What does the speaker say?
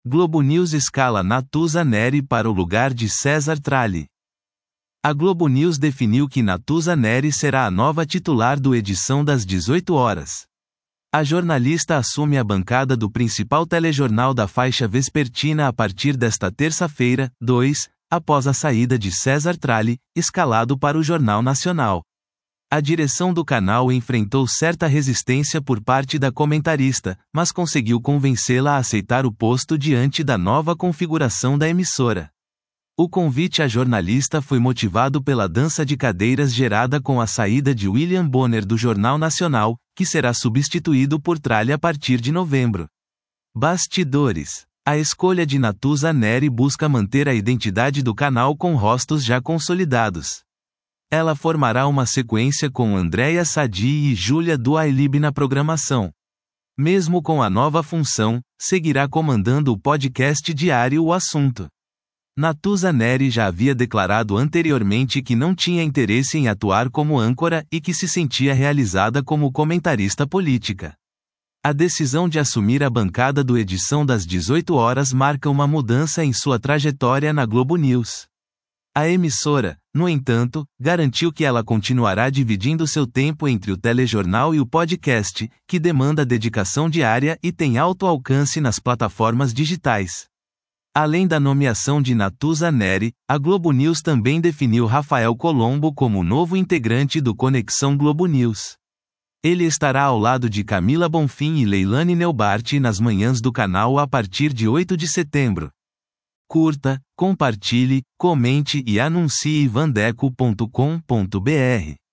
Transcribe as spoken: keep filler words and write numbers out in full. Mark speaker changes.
Speaker 1: Globo News escala Natuza Neri para o lugar de César Tralli. A Globo News definiu que Natuza Neri será a nova titular do Edição das dezoito horas. A jornalista assume a bancada do principal telejornal da faixa vespertina a partir desta terça-feira, dois, após a saída de César Tralli, escalado para o Jornal Nacional. A direção do canal enfrentou certa resistência por parte da comentarista, mas conseguiu convencê-la a aceitar o posto diante da nova configuração da emissora. O convite à jornalista foi motivado pela dança de cadeiras gerada com a saída de William Bonner do Jornal Nacional, que será substituído por Tralli a partir de novembro. Bastidores. A escolha de Natuza Neri busca manter a identidade do canal com rostos já consolidados. Ela formará uma sequência com Andréa Sadi e Júlia Duailib na programação. Mesmo com a nova função, seguirá comandando o podcast diário O Assunto. Natuza Neri já havia declarado anteriormente que não tinha interesse em atuar como âncora e que se sentia realizada como comentarista política. A decisão de assumir a bancada do Edição das dezoito horas marca uma mudança em sua trajetória na Globo News. A emissora, no entanto, garantiu que ela continuará dividindo seu tempo entre o telejornal e o podcast, que demanda dedicação diária e tem alto alcance nas plataformas digitais. Além da nomeação de Natuza Neri, a Globo News também definiu Rafael Colombo como novo integrante do Conexão Globo News. Ele estará ao lado de Camila Bonfim e Leilane Neubart nas manhãs do canal a partir de oito de setembro. Curta, compartilhe, comente e anuncie vandeco ponto com ponto br.